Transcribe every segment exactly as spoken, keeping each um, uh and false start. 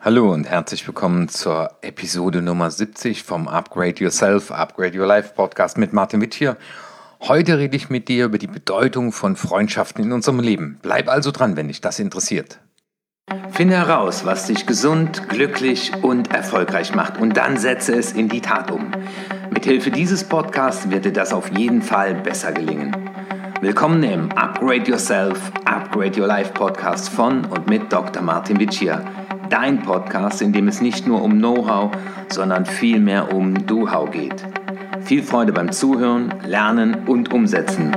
Hallo und herzlich willkommen zur Episode Nummer siebzig vom Upgrade Yourself, Upgrade Your Life Podcast mit Martin Witt hier. Heute rede ich mit dir über die Bedeutung von Freundschaften in unserem Leben. Bleib also dran, wenn dich das interessiert. Finde heraus, was dich gesund, glücklich und erfolgreich macht und dann setze es in die Tat um. Mithilfe dieses Podcasts wird dir das auf jeden Fall besser gelingen. Willkommen im Upgrade Yourself, Upgrade Your Life Podcast von und mit Doktor Martin Witt hier. Dein Podcast, in dem es nicht nur um Know-how, sondern vielmehr um Do-how geht. Viel Freude beim Zuhören, Lernen und Umsetzen.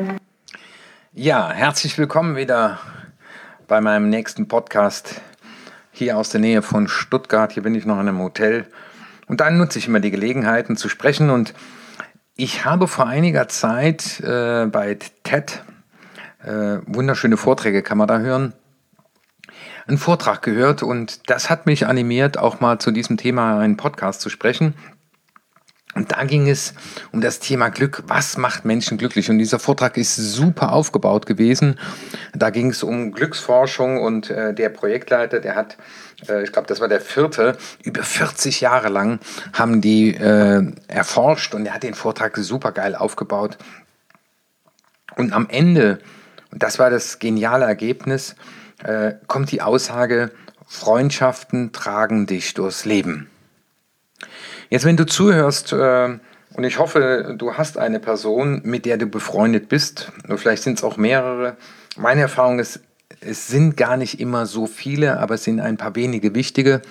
Ja, herzlich willkommen wieder bei meinem nächsten Podcast hier aus der Nähe von Stuttgart. Hier bin ich noch in einem Hotel und dann nutze ich immer die Gelegenheiten zu sprechen. Und ich habe vor einiger Zeit äh, bei TED, äh, wunderschöne Vorträge kann man da hören, einen Vortrag gehört und das hat mich animiert, auch mal zu diesem Thema einen Podcast zu sprechen. Und da ging es um das Thema Glück. Was macht Menschen glücklich? Und dieser Vortrag ist super aufgebaut gewesen. Da ging es um Glücksforschung und äh, der Projektleiter, der hat, äh, ich glaube, das war der vierte, über vierzig Jahre lang haben die äh, erforscht und er hat den Vortrag super geil aufgebaut. Und am Ende, und das war das geniale Ergebnis, äh, kommt die Aussage, Freundschaften tragen dich durchs Leben. Jetzt, wenn du zuhörst, äh, und ich hoffe, du hast eine Person, mit der du befreundet bist, oder vielleicht sind es auch mehrere. Meine Erfahrung ist, es sind gar nicht immer so viele, aber es sind ein paar wenige wichtige.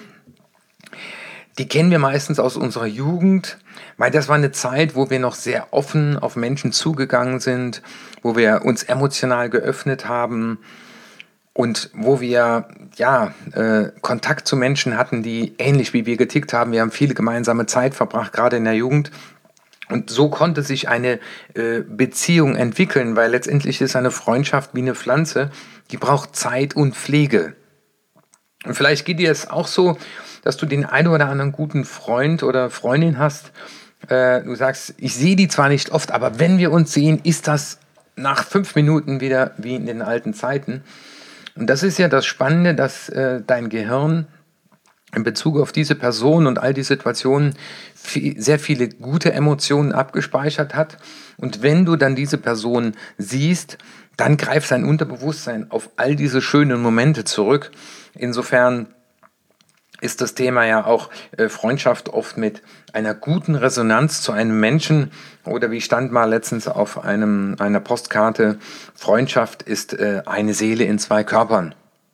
Die kennen wir meistens aus unserer Jugend, weil das war eine Zeit, wo wir noch sehr offen auf Menschen zugegangen sind, wo wir uns emotional geöffnet haben, und wo wir ja äh, Kontakt zu Menschen hatten, die ähnlich wie wir getickt haben. Wir haben viele gemeinsame Zeit verbracht, gerade in der Jugend. Und so konnte sich eine äh, Beziehung entwickeln, weil letztendlich ist eine Freundschaft wie eine Pflanze, die braucht Zeit und Pflege. Und vielleicht geht dir es auch so, dass du den einen oder anderen guten Freund oder Freundin hast. Äh, du sagst, ich sehe die zwar nicht oft, aber wenn wir uns sehen, ist das nach fünf Minuten wieder wie in den alten Zeiten. Und das ist ja das Spannende, dass äh, dein Gehirn in Bezug auf diese Person und all die Situationen viel, sehr viele gute Emotionen abgespeichert hat. Und wenn du dann diese Person siehst, dann greift dein Unterbewusstsein auf all diese schönen Momente zurück. Insofern ist das Thema ja auch äh, Freundschaft oft mit einer guten Resonanz zu einem Menschen oder wie stand mal letztens auf einem, einer Postkarte, Freundschaft ist äh, eine Seele in zwei Körpern.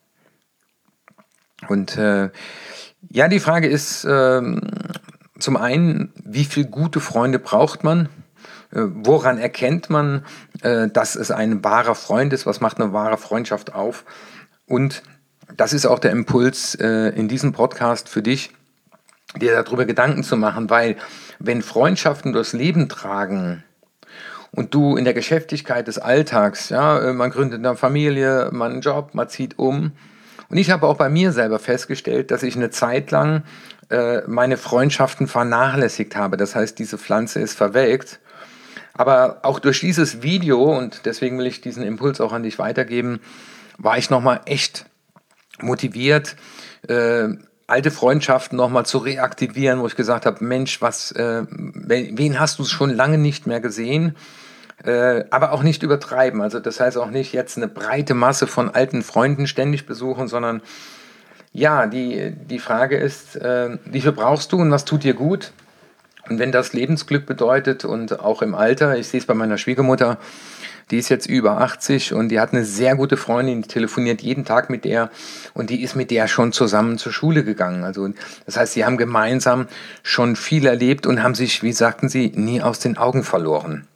Und äh, ja, die Frage ist äh, zum einen, wie viele gute Freunde braucht man? Äh, woran erkennt man, äh, dass es ein wahrer Freund ist? Was macht eine wahre Freundschaft auf? Und das ist auch der Impuls äh, in diesem Podcast für dich, dir darüber Gedanken zu machen, weil wenn Freundschaften durchs Leben tragen und du in der Geschäftigkeit des Alltags, ja, man gründet eine Familie, man einen Job, man zieht um. Und ich habe auch bei mir selber festgestellt, dass ich eine Zeit lang äh, meine Freundschaften vernachlässigt habe. Das heißt, diese Pflanze ist verwelkt. Aber auch durch dieses Video, und deswegen will ich diesen Impuls auch an dich weitergeben, war ich nochmal echt motiviert, äh, alte Freundschaften nochmal zu reaktivieren, wo ich gesagt habe, Mensch, was, äh, wen hast du schon lange nicht mehr gesehen? Äh, aber auch nicht übertreiben. Also das heißt auch nicht jetzt eine breite Masse von alten Freunden ständig besuchen, sondern ja, die, die Frage ist, äh, wie viel brauchst du und was tut dir gut? Und wenn das Lebensglück bedeutet und auch im Alter, ich sehe es bei meiner Schwiegermutter, die ist jetzt über achtzig und die hat eine sehr gute Freundin, die telefoniert jeden Tag mit der und die ist mit der schon zusammen zur Schule gegangen. Also das heißt, sie haben gemeinsam schon viel erlebt und haben sich, wie sagten sie, nie aus den Augen verloren.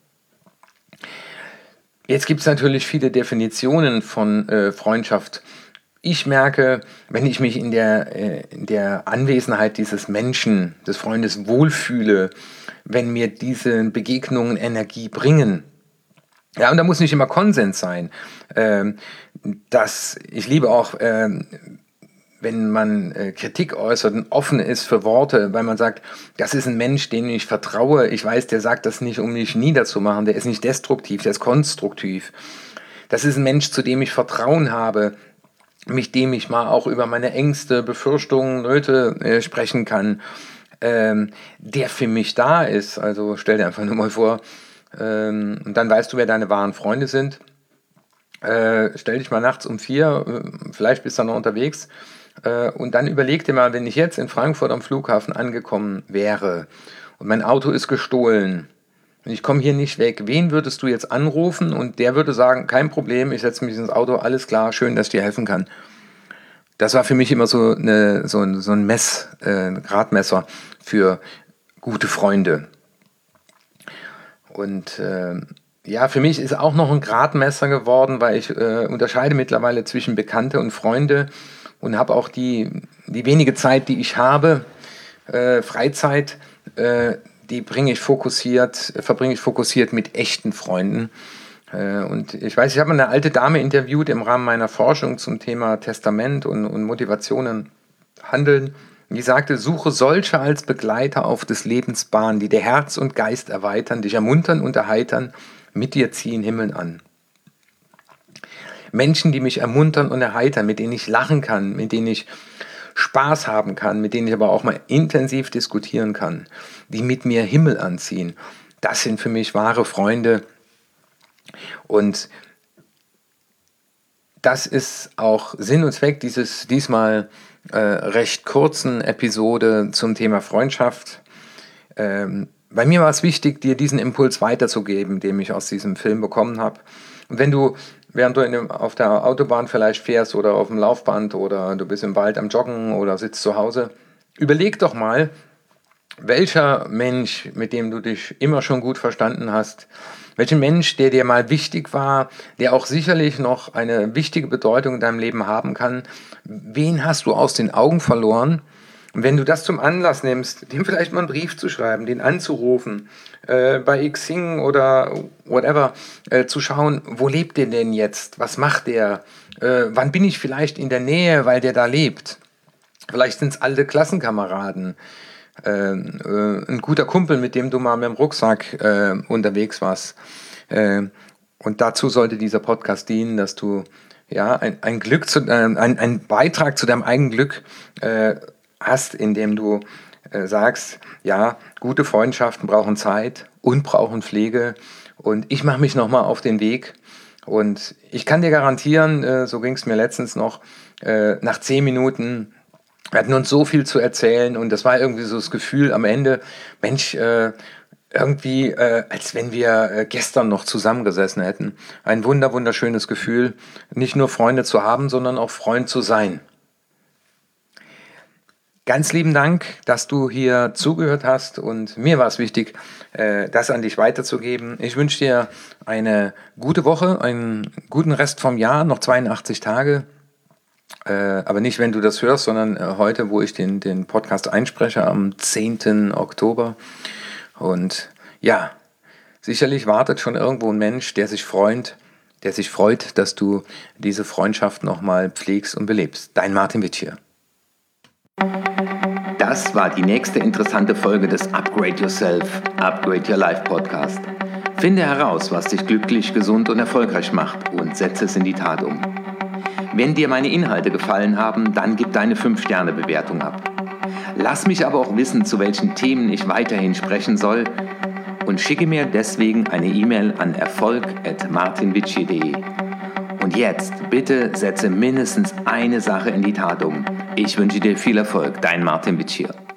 Jetzt gibt es natürlich viele Definitionen von äh, Freundschaft. Ich merke, wenn ich mich in der, äh, in der Anwesenheit dieses Menschen, des Freundes wohlfühle, wenn mir diese Begegnungen Energie bringen. Ja, und da muss nicht immer Konsens sein. Ähm, das, ich liebe auch, ähm, wenn man äh, Kritik äußert und offen ist für Worte, weil man sagt, das ist ein Mensch, dem ich vertraue. Ich weiß, der sagt das nicht, um mich niederzumachen. Der ist nicht destruktiv, der ist konstruktiv. Das ist ein Mensch, zu dem ich Vertrauen habe. mit dem ich mal auch über meine Ängste, Befürchtungen, Nöte äh, sprechen kann, ähm, der für mich da ist. Also stell dir einfach nur mal vor, ähm, und dann weißt du, wer deine wahren Freunde sind. Äh, stell dich mal nachts um vier, äh, vielleicht bist du noch unterwegs, äh, und dann überleg dir mal, wenn ich jetzt in Frankfurt am Flughafen angekommen wäre und mein Auto ist gestohlen und ich komme hier nicht weg, wen würdest du jetzt anrufen? Und der würde sagen, kein Problem, ich setze mich ins Auto, alles klar, schön, dass ich dir helfen kann. Das war für mich immer so, eine, so, ein, so ein Mess, äh, ein Gradmesser für gute Freunde. Und äh, ja, für mich ist auch noch ein Gradmesser geworden, weil ich äh, unterscheide mittlerweile zwischen Bekannte und Freunde und habe auch die, die wenige Zeit, die ich habe, äh, Freizeit, äh, die bringe ich fokussiert, verbringe ich fokussiert mit echten Freunden. Äh, und ich weiß, ich habe eine alte Dame interviewt im Rahmen meiner Forschung zum Thema Testament und, und Motivationen handeln. Die sagte, suche solche als Begleiter auf des Lebens Bahn, die dir Herz und Geist erweitern, dich ermuntern und erheitern, mit dir ziehen Himmel an. Menschen, die mich ermuntern und erheitern, mit denen ich lachen kann, mit denen ich Spaß haben kann, mit denen ich aber auch mal intensiv diskutieren kann, die mit mir Himmel anziehen, das sind für mich wahre Freunde. Und das ist auch Sinn und Zweck dieses diesmal äh, recht kurzen Episode zum Thema Freundschaft. Ähm, bei mir war es wichtig, dir diesen Impuls weiterzugeben, den ich aus diesem Film bekommen habe. Und wenn du, während du in dem, auf der Autobahn vielleicht fährst oder auf dem Laufband oder du bist im Wald am Joggen oder sitzt zu Hause, überleg doch mal, welcher Mensch, mit dem du dich immer schon gut verstanden hast, welcher Mensch, der dir mal wichtig war, der auch sicherlich noch eine wichtige Bedeutung in deinem Leben haben kann, wen hast du aus den Augen verloren? Und wenn du das zum Anlass nimmst, dem vielleicht mal einen Brief zu schreiben, den anzurufen, äh, bei Xing oder whatever, äh, zu schauen, wo lebt der denn jetzt? Was macht der? Äh, wann bin ich vielleicht in der Nähe, weil der da lebt? Vielleicht sind es alte Klassenkameraden. Äh, äh, ein guter Kumpel, mit dem du mal mit dem Rucksack äh, unterwegs warst. Äh, und dazu sollte dieser Podcast dienen, dass du ja ein, ein Glück zu, äh, ein, ein Beitrag zu deinem eigenen Glück äh, hast, indem du äh, sagst, ja, gute Freundschaften brauchen Zeit und brauchen Pflege. Und ich mache mich nochmal auf den Weg. Und ich kann dir garantieren, äh, so ging es mir letztens noch, äh, nach zehn Minuten, wir hatten uns so viel zu erzählen und das war irgendwie so das Gefühl am Ende, Mensch, äh, irgendwie, äh, als wenn wir äh, gestern noch zusammengesessen hätten. Ein wunder, wunderschönes Gefühl, nicht nur Freunde zu haben, sondern auch Freund zu sein. Ganz lieben Dank, dass du hier zugehört hast und mir war es wichtig, äh, das an dich weiterzugeben. Ich wünsche dir eine gute Woche, einen guten Rest vom Jahr, noch zweiundachtzig Tage. Äh, aber nicht, wenn du das hörst, sondern äh, heute, wo ich den, den Podcast einspreche, am zehnten Oktober. Und ja, sicherlich wartet schon irgendwo ein Mensch, der sich freut, der sich freut, dass du diese Freundschaft nochmal pflegst und belebst. Dein Martin Witsch hier. Das war die nächste interessante Folge des Upgrade Yourself, Upgrade Your Life Podcast. Finde heraus, was dich glücklich, gesund und erfolgreich macht und setze es in die Tat um. Wenn dir meine Inhalte gefallen haben, dann gib deine fünf Sterne Bewertung ab. Lass mich aber auch wissen, zu welchen Themen ich weiterhin sprechen soll und schicke mir deswegen eine E-Mail an erfolg at martinwitschi punkt de. Und jetzt, bitte setze mindestens eine Sache in die Tat um. Ich wünsche dir viel Erfolg, dein Martin Witsch hier.